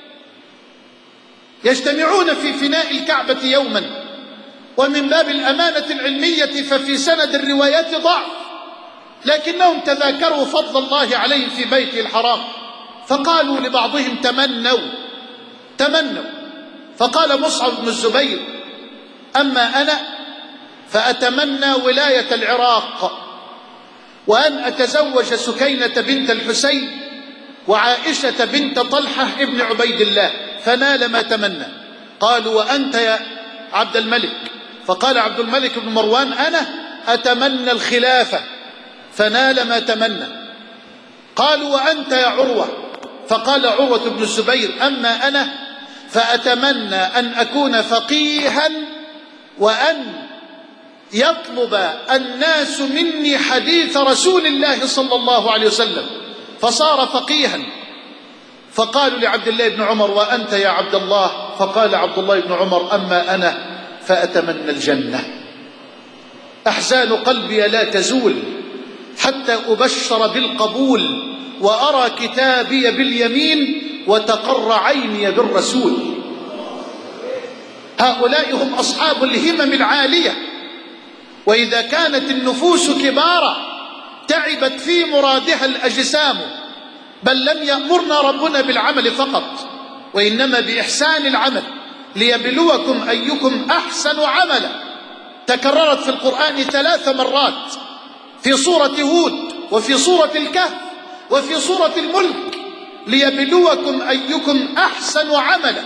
يجتمعون في فناء الكعبة يوما، ومن باب الأمانة العلمية ففي سند الروايات ضعف، لكنهم تذاكروا فضل الله عليهم في بيته الحرام، فقالوا لبعضهم: تمنوا تمنوا. فقال مصعب بن الزبير: أما أنا فأتمنى ولاية العراق، وأن أتزوج سكينة بنت الحسين وعائشة بنت طلحة ابن عبيد الله، فنال ما تمنى. قالوا: وأنت يا عبد الملك؟ فقال عبد الملك بن مروان: أنا أتمنى الخلافة، فنال ما تمنى. قالوا: وأنت يا عروة؟ فقال عروة بن الزبير: أما أنا فأتمنى أن أكون فقيها، وأن يطلب الناس مني حديث رسول الله صلى الله عليه وسلم، فصار فقيها. فقالوا لعبد الله بن عمر: وأنت يا عبد الله؟ فقال عبد الله بن عمر: أما أنا فأتمنى الجنة. أحزان قلبي لا تزول حتى أبشر بالقبول، وأرى كتابي باليمين، وتقر عيني بالرسول. هؤلاء هم أصحاب الهمم العالية. وإذا كانت النفوس كبارا تعبت في مرادها الأجسام، بل لم يأمرنا ربنا بالعمل فقط، وإنما بإحسان العمل، ليبلوكم أيكم أحسن عملا. تكررت في القرآن ثلاث مرات، في سورة هود، وفي سورة الكهف، وفي سورة الملك، ليبلوكم أيكم أحسن عملا.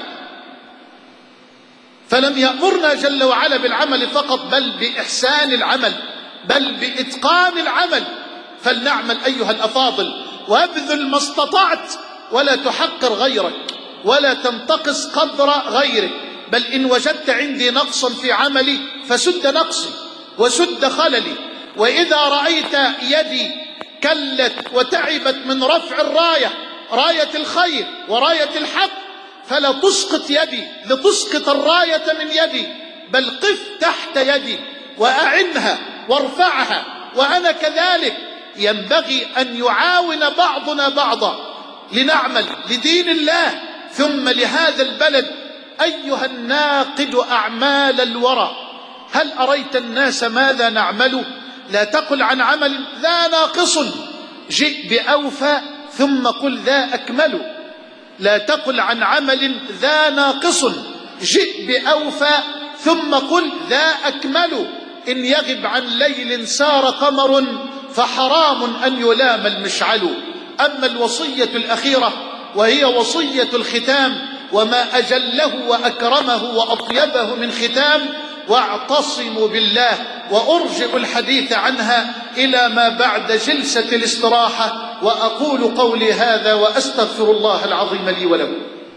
فلم يأمرنا جل وعلا بالعمل فقط، بل بإحسان العمل، بل بإتقان العمل. فلنعمل أيها الأفاضل، وابذل ما استطعت، ولا تحقر غيرك، ولا تنتقص قدر غيرك، بل إن وجدت عندي نقصا في عملي فسد نقصي وسد خللي. وإذا رأيت يدي كلت وتعبت من رفع الراية، راية الخير وراية الحق، فلا تسقط يدي لتسقط الراية من يدي، بل قف تحت يدي وأعنها وارفعها. وأنا كذلك، ينبغي أن يعاون بعضنا بعضا لنعمل لدين الله ثم لهذا البلد. أيها الناقد أعمال الورى، هل أريت الناس ماذا نعمل؟ لا تقل عن عمل ذا ناقص جئ بأوفى ثم قل ذا أكمل. لا تقل عن عمل ذا ناقص جئ بأوفى ثم قل ذا أكمل. إن يغب عن ليل سار قمر فحرام أن يلام المشعل. أما الوصية الأخيرة وهي وصية الختام، وما أجله وأكرمه وأطيبه من ختام: واعتصموا بالله. وأرجع الحديث عنها إلى ما بعد جلسة الاستراحة، وأقول قولي هذا وأستغفر الله العظيم لي ولكم.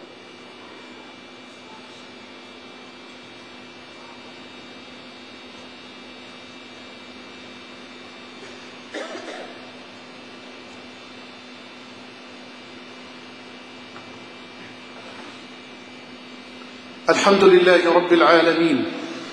الحمد لله رب العالمين،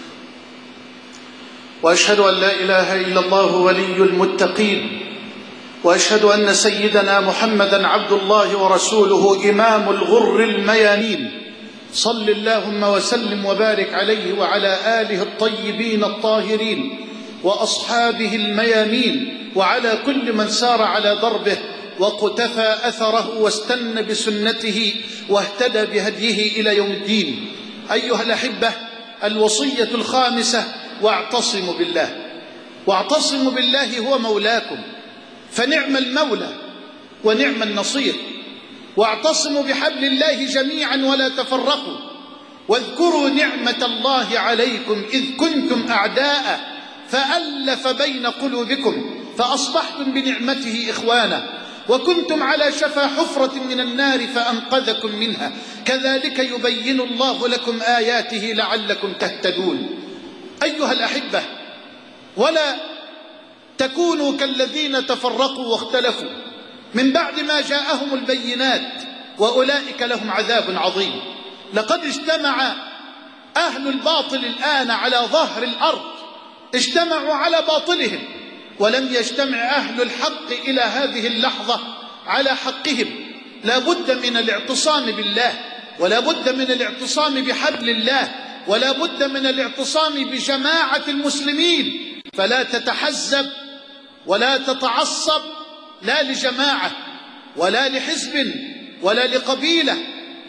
وأشهد أن لا إله إلا الله ولي المتقين، وأشهد أن سيدنا محمدا عبد الله ورسوله إمام الغر الميامين. صل اللهم وسلم وبارك عليه وعلى آله الطيبين الطاهرين وأصحابه الميامين، وعلى كل من سار على دربه وقتفى أثره واستنى بسنته واهتدى بهديه إلى يوم الدين. أيها الأحبة، الوصية الخامسة: واعتصموا بالله. واعتصموا بالله هو مولاكم، فنعم المولى ونعم النصير. واعتصموا بحبل الله جميعا ولا تفرقوا. واذكروا نعمة الله عليكم إذ كنتم أعداء فألف بين قلوبكم فأصبحتم بنعمته إخوانا، وكنتم على شفا حفرة من النار فأنقذكم منها. كذلك يبين الله لكم آياته لعلكم تهتدون. أيها الأحبة، ولا تكونوا كالذين تفرقوا واختلفوا من بعد ما جاءهم البينات، وأولئك لهم عذاب عظيم. لقد اجتمع أهل الباطل الآن على ظهر الأرض، اجتمعوا على باطلهم، ولم يجتمع أهل الحق إلى هذه اللحظة على حقهم. لا بد من الاعتصام بالله، ولا بد من الاعتصام بحبل الله، ولا بد من الاعتصام بجماعة المسلمين. فلا تتحزب ولا تتعصب، لا لجماعة ولا لحزب ولا لقبيلة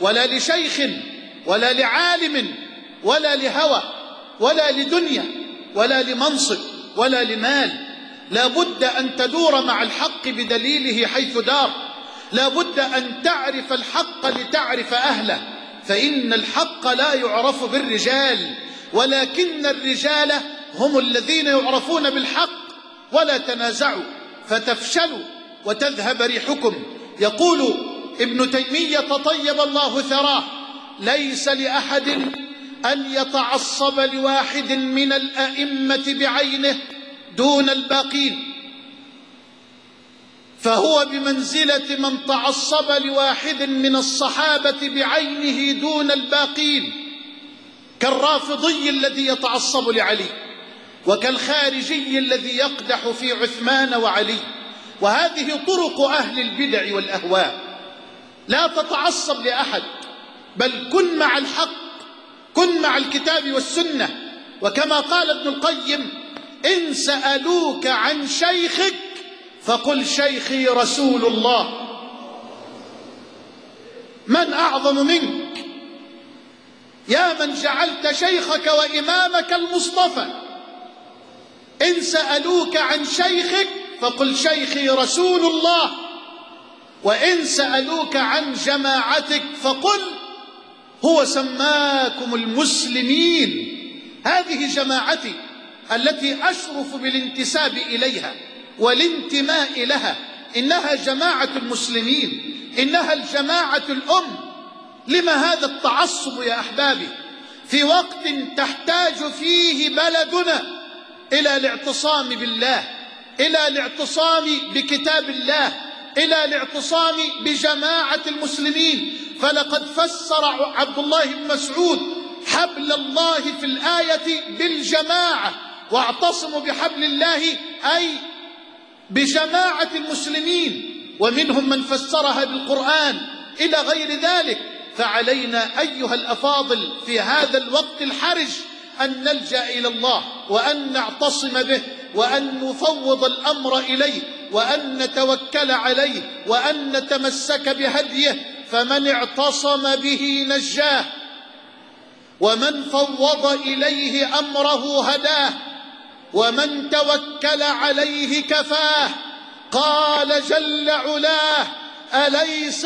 ولا لشيخ ولا لعالم ولا لهوى ولا لدنيا ولا لمنصب ولا لمال. لا بد أن تدور مع الحق بدليله حيث دار، لا بد أن تعرف الحق لتعرف أهله، فإن الحق لا يعرف بالرجال، ولكن الرجال هم الذين يعرفون بالحق. ولا تنازعوا فتفشلوا وتذهب ريحكم. يقول ابن تيمية طيب الله ثراه: ليس لأحد أن يتعصب لواحد من الأئمة بعينه دون الباقين، فهو بمنزلة من تعصب لواحد من الصحابة بعينه دون الباقين، كالرافضي الذي يتعصب لعلي، وكالخارجي الذي يقدح في عثمان وعلي. وهذه طرق أهل البدع والأهواء. لا تتعصب لأحد، بل كن مع الحق، كن مع الكتاب والسنة. وكما قال ابن القيم: إن سألوك عن شيخك فقل شيخي رسول الله. من أعظم منك يا من جعلت شيخك وإمامك المصطفى؟ إن سألوك عن شيخك فقل شيخي رسول الله، وإن سألوك عن جماعتك فقل هو سماكم المسلمين. هذه جماعتي التي أشرف بالانتساب إليها والانتماء لها، إنها جماعة المسلمين، إنها الجماعة الأم. لما هذا التعصب يا أحبابي في وقت تحتاج فيه بلدنا إلى الاعتصام بالله، إلى الاعتصام بكتاب الله، إلى الاعتصام بجماعة المسلمين؟ فلقد فسر عبد الله بن مسعود حبل الله في الآية بالجماعة، واعتصموا بحبل الله أي بجماعة المسلمين، ومنهم من فسرها بالقرآن إلى غير ذلك. فعلينا أيها الأفاضل في هذا الوقت الحرج أن نلجأ إلى الله، وأن نعتصم به، وأن نفوض الأمر إليه، وأن نتوكل عليه، وأن نتمسك بهديه. فمن اعتصم به نجاه، ومن فوض إليه أمره هداه، ومن توكل عليه كفاه. قال جل علاه: أليس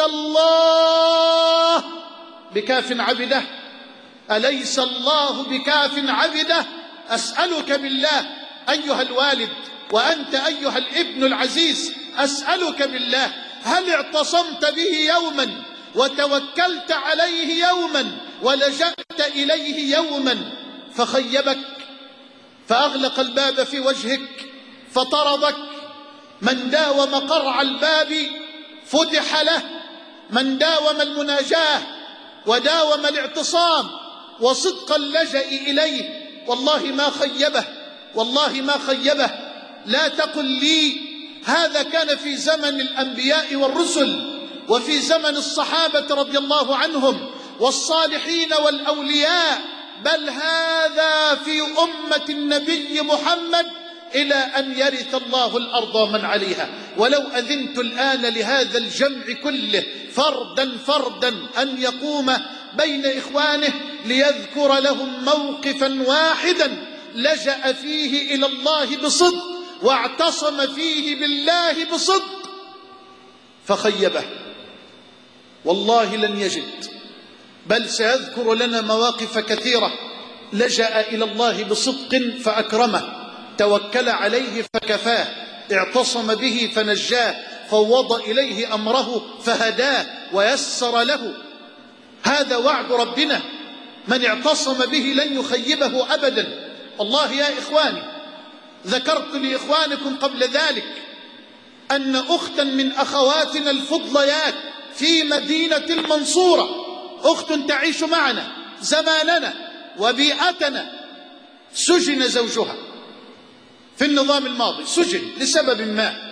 الله بكاف عبده؟ أليس الله بكاف عبده؟ أسألك بالله أيها الوالد، وأنت أيها الابن العزيز، أسألك بالله، هل اعتصمت به يوما وتوكلت عليه يوما ولجأت إليه يوما فخيبك، فأغلق الباب في وجهك فطردك؟ من داوم قرع الباب فتح له، من داوم المناجاة وداوم الاعتصام وصدق اللجأ إليه والله ما خيبه، والله ما خيبه. لا تقل لي هذا كان في زمن الأنبياء والرسل، وفي زمن الصحابة رضي الله عنهم والصالحين والأولياء، بل هذا في أمة النبي محمد إلى أن يرث الله الأرض ومن عليها. ولو أذنت الآن لهذا الجمع كله فردا فردا أن يقوم بين إخوانه ليذكر لهم موقفا واحدا لجأ فيه إلى الله بصدق واعتصم فيه بالله بصدق فخيبه، والله لن يجد، بل سيذكر لنا مواقف كثيرة لجأ إلى الله بصدق فأكرمه، توكل عليه فكفاه، اعتصم به فنجاه، فوض إليه أمره فهداه ويسر له. هذا وعد ربنا، من اعتصم به لن يخيبه أبدا. الله يا إخواني، ذكرت لإخوانكم قبل ذلك أن أختا من أخواتنا الفضليات في مدينة المنصورة، أخت تعيش معنا زماننا وبيئتنا، سجن زوجها في النظام الماضي، سجن لسبب ما،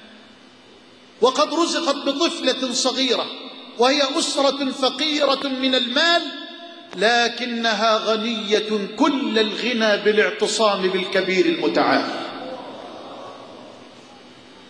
وقد رزقت بطفلة صغيرة، وهي أسرة فقيرة من المال، لكنها غنية كل الغنى بالاعتصام بالكبير المتعال.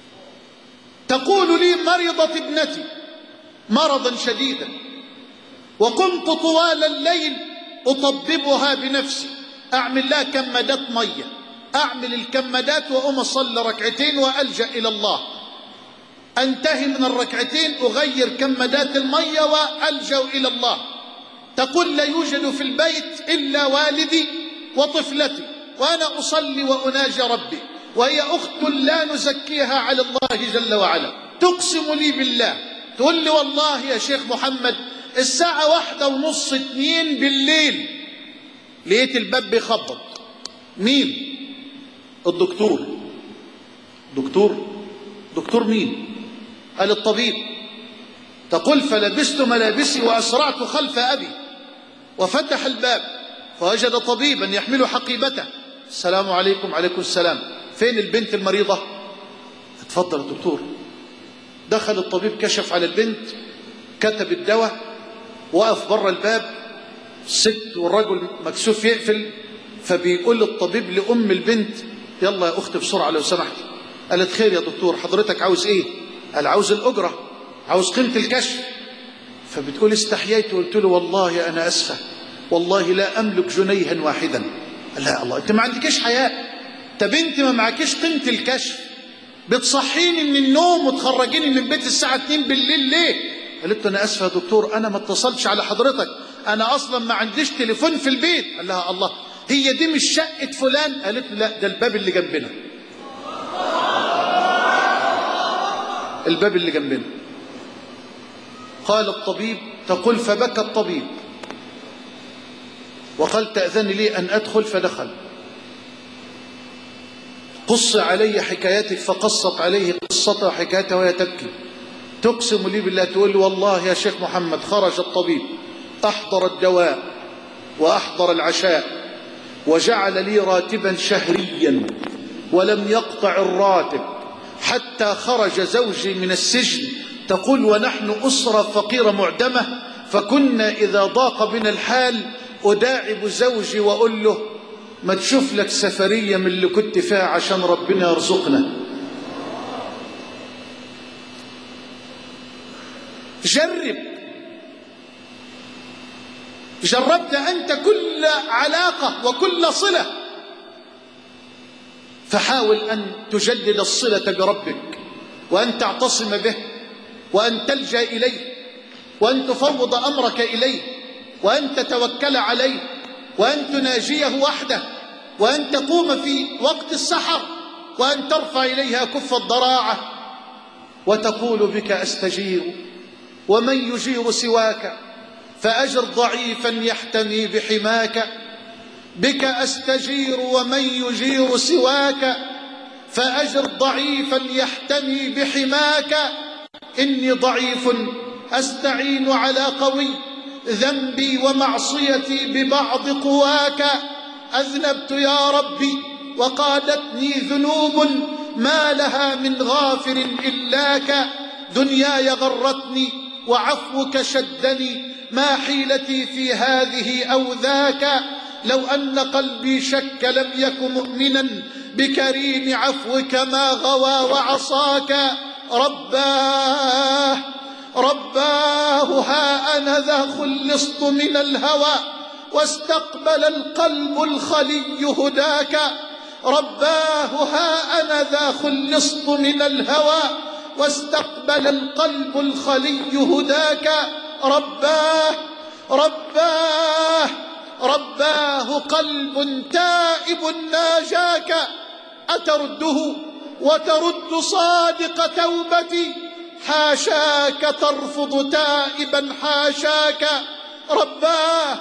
تقول لي: مرضت ابنتي مرضا شديدا وقمت طوال الليل أطببها بنفسي، أعمل لها كمادات مية، أعمل الكمادات وأقوم أصلي ركعتين وألجأ إلى الله، أنتهي من الركعتين أغير كمادات المية وألجأ إلى الله. تقول لا يوجد في البيت إلا والدي وطفلتي وأنا أصلي وأناجي ربي، وهي أخت لا نزكيها على الله جل وعلا. تقسم لي بالله، تقول لي والله يا شيخ محمد الساعة واحدة ونص اتنين بالليل لقيت الباب بيخبط. مين؟ الدكتور. دكتور؟ دكتور مين؟ قال الطبيب. تقول فلبست ملابسي وأسرعت خلف أبي وفتح الباب فوجد طبيبا يحمل حقيبته. السلام عليكم. عليكم السلام. فين البنت المريضة؟ اتفضل يا دكتور. دخل الطبيب كشف على البنت، كتب الدواء، وقف بره الباب، الست والرجل مكسوف يقفل، فبيقول الطبيب لأم البنت يلا يا أختي بسرعة لو سمحتي. قالت خير يا دكتور، حضرتك عاوز إيه؟ قال عاوز الأجرة، عاوز قيمة الكشف. فبتقول استحييت وقلت له والله أنا أسفة، والله لا أملك جنيها واحدا. قال لا الله، أنت ما عندكش حياء؟ طب أنت ما معكش قيمة الكشف، بتصحيني من النوم وتخرجيني من بيت الساعة اتنين بالليل ليه؟ قالت له أنا أسفة يا دكتور، أنا ما اتصلتش على حضرتك، أنا أصلا ما عنديش تليفون في البيت. قال لها الله، هي دي مش شقة فلان؟ قالت له لا، ده الباب اللي جنبنا، الباب اللي جنبنا. قال الطبيب. تقول فبكى الطبيب وقال تأذن لي أن أدخل، فدخل. قص علي حكايتك، فقصت عليه قصتها وحكايتها وهي تبكي. تقسم لي بالله، تقول والله يا شيخ محمد خرج الطبيب أحضر الدواء وأحضر العشاء وجعل لي راتبا شهريا ولم يقطع الراتب حتى خرج زوجي من السجن. تقول ونحن أسرة فقيرة معدمة، فكنا إذا ضاق بنا الحال أداعب زوجي وأقول له ما تشوف لك سفرية من اللي كنت فيها عشان ربنا يرزقنا. جرب. جربت أنت كل علاقة وكل صلة، فحاول أن تجدد الصلة بربك، وأن تعتصم به، وأن تلجأ إليه، وأن تفوض أمرك إليه، وأن تتوكل عليه، وأن تناجيه وحده، وأن تقوم في وقت السحر وأن ترفع إليها كف الضراعة وتقول بك أستجير ومن يجير سواك، فأجر ضعيفا يحتمي بحماك. بك أستجير ومن يجير سواك، فأجر ضعيفا يحتمي بحماك. إني ضعيف أستعين على قوي، ذنبي ومعصيتي ببعض قواك. أذنبت يا ربي وقادتني ذنوب، ما لها من غافر إلاك. دنياي غرتني وعفوك شدني، ما حيلتي في هذه أو ذاك. لو أن قلبي شك لم يك مؤمنا، بكريم عفوك ما غوى وعصاك. رباه رباه ها أنا ذا خلصت من الهوى، واستقبل القلب الخلي هداك. رباه ها أنا ذا خلصت من الهوى، واستقبل القلب الخلي هداك. رباه رباه رباه قلب تائب ناجاك، أترده وترد صادق توبتي، حاشاك ترفض تائبا حاشاك. رباه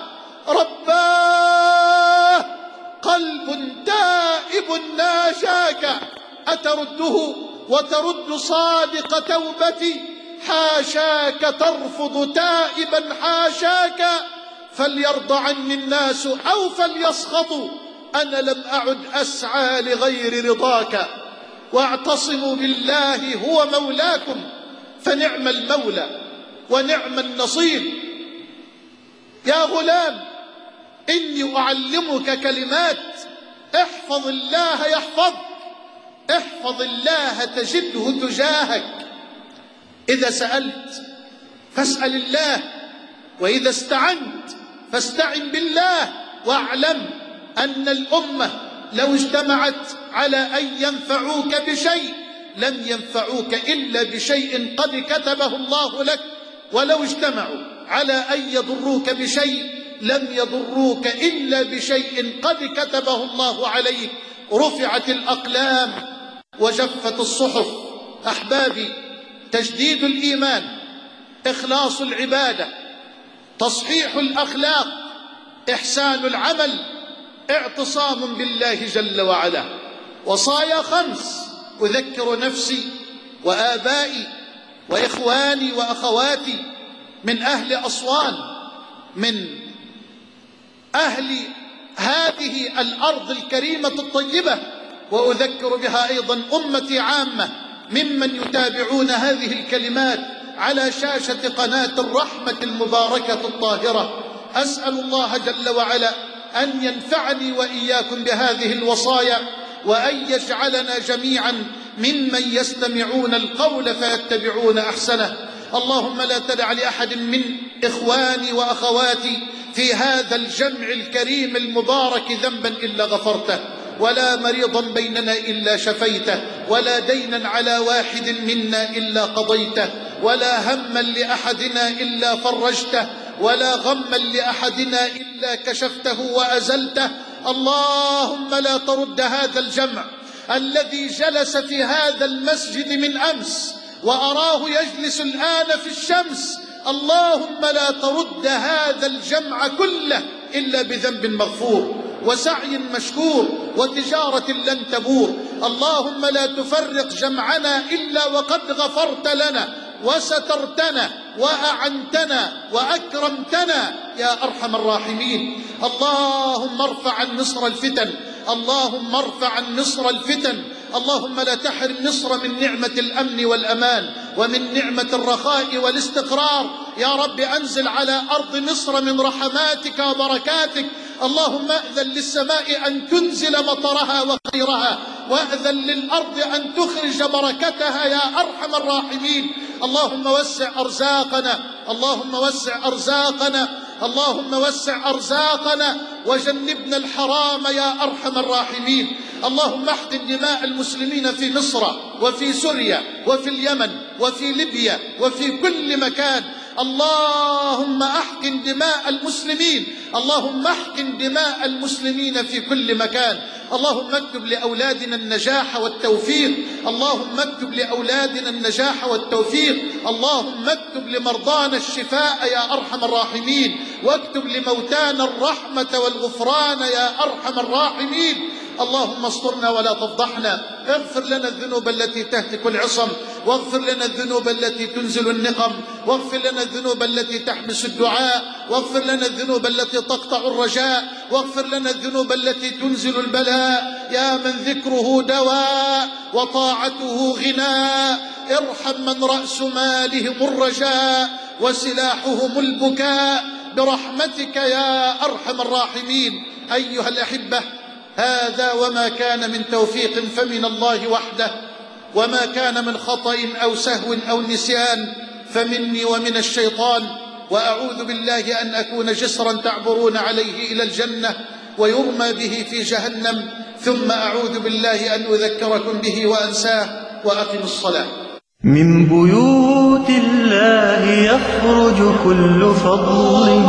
رباه قلب تائب ناجاك، أترده وترد صادق توبتي، حاشاك ترفض تائبا حاشاك. فليرضى عني الناس أو فليسخطوا، أنا لم أعد أسعى لغير رضاك. واعتصموا بالله هو مولاكم، فنعم المولى ونعم النصير. يا غلام إني أعلمك كلمات، احفظ الله يحفظك، احفظ الله تجده تجاهك. إذا سألت فاسأل الله، وإذا استعنت فاستعن بالله، واعلم أن الأمة لو اجتمعت على أن ينفعوك بشيء لم ينفعوك إلا بشيء قد كتبه الله لك، ولو اجتمعوا على أن يضروك بشيء لم يضروك إلا بشيء قد كتبه الله عليك. رفعت الأقلام وجفت الصحف. أحبابي، تجديد الإيمان، إخلاص العبادة، تصحيح الأخلاق، إحسان العمل، اعتصام بالله جل وعلا. وصايا خمس أذكر نفسي وآبائي وإخواني وأخواتي من أهل أسوان، من أهل هذه الأرض الكريمة الطيبة، وأذكر بها أيضا أمتي عامة ممن يتابعون هذه الكلمات على شاشة قناة الرحمة المباركة الطاهرة. أسأل الله جل وعلا أن ينفعني وإياكم بهذه الوصايا، وأن يجعلنا جميعا ممن يستمعون القول فيتبعون أحسنه. اللهم لا تدع لأحد من إخواني وأخواتي في هذا الجمع الكريم المبارك ذنبا إلا غفرته، ولا مريضا بيننا إلا شفيته، ولا دينا على واحد منا إلا قضيته، ولا هما لأحدنا إلا فرجته، ولا غما لأحدنا إلا كشفته وأزلته. اللهم لا ترد هذا الجمع الذي جلس في هذا المسجد من أمس وأراه يجلس الآن في الشمس، اللهم لا ترد هذا الجمع كله إلا بذنب مغفور وسعي مشكور وتجارة لن تبور. اللهم لا تفرق جمعنا إلا وقد غفرت لنا وسترتنا وأعنتنا وأكرمتنا يا أرحم الراحمين. اللهم ارفع عن مصر الفتن، اللهم ارفع عن مصر الفتن. اللهم لا تحرم مصر من نعمة الأمن والأمان ومن نعمة الرخاء والاستقرار. يا رب أنزل على أرض مصر من رحماتك وبركاتك. اللهم أذن للسماء أن تنزل مطرها وخيرها، وأذن للأرض أن تخرج بركتها يا أرحم الراحمين. اللهم وسع أرزاقنا، اللهم وسع أرزاقنا، اللهم وسع أرزاقنا وجنبنا الحرام يا أرحم الراحمين. اللهم احقن دماء المسلمين في مصر وفي سوريا وفي اليمن وفي ليبيا وفي كل مكان. اللهم احقن دماء المسلمين، اللهم احقن دماء المسلمين في كل مكان. اللهم اكتب لأولادنا النجاح والتوفيق، اللهم اكتب لأولادنا النجاح والتوفيق. اللهم اكتب لمرضانا الشفاء يا أرحم الراحمين، واكتب لموتانا الرحمة والغفران يا أرحم الراحمين. اللهم استرنا ولا تفضحنا، اغفر لنا الذنوب التي تهتك العصم، واغفر لنا الذنوب التي تنزل النقم، واغفر لنا الذنوب التي تحبس الدعاء، واغفر لنا الذنوب التي تقطع الرجاء، واغفر لنا الذنوب التي تنزل البلاء. يا من ذكره دواء وطاعته غناء، ارحم من رأس مالهم الرجاء وسلاحهم البكاء برحمتك يا أرحم الراحمين. أيها الأحبة، هذا وما كان من توفيق فمن الله وحده، وما كان من خطأ أو سهو أو نسيان فمني ومن الشيطان. وأعوذ بالله أن أكون جسرا تعبرون عليه إلى الجنة ويرمى به في جهنم، ثم أعوذ بالله أن أذكركم به وأنساه. وأقم الصلاة. من بيوت الله يخرج كل فضل